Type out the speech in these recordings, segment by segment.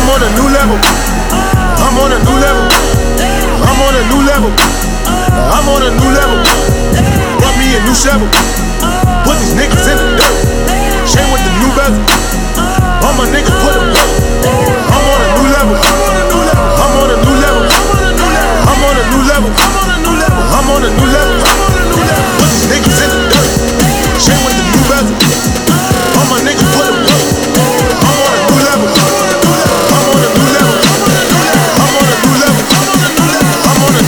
on a new level. I'm on a new level. I'm on a new level. I'm on a new level. Brought me a new shovel. Put these niggas in the dirt. Chain with the new bezel. All my niggas put them up. I'm on a new level. I'm on a new level. I'm on a new level. I'm on a new level. Put these niggas in the dirt. Chain with the new bezel. All my niggas put them up. I'm on a new level. I'm on a new level. I'm on a new level. I'm on a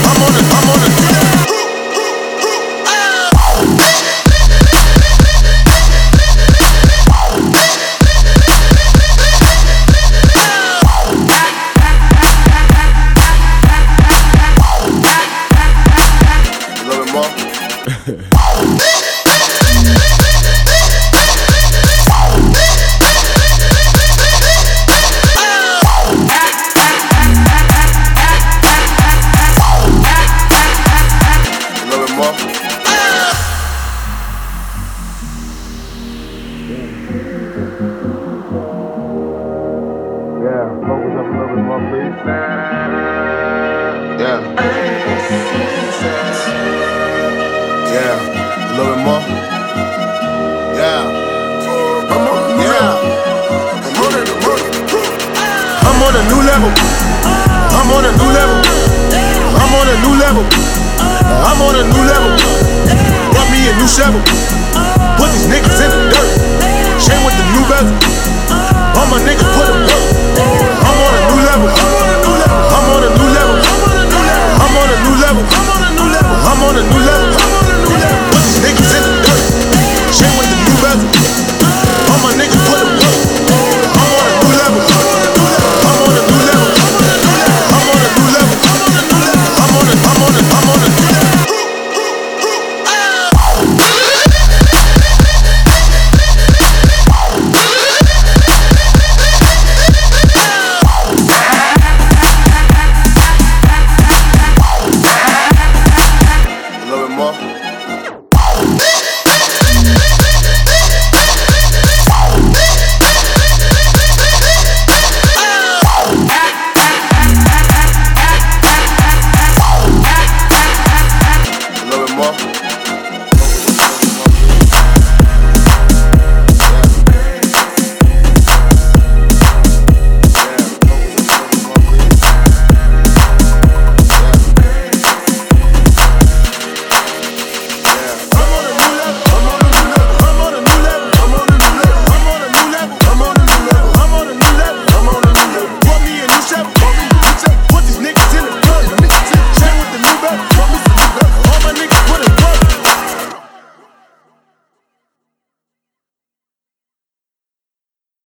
new level. Brought me a new shovel. Put these niggas in the dirt. Chain with the new bezel. All my niggas put them up.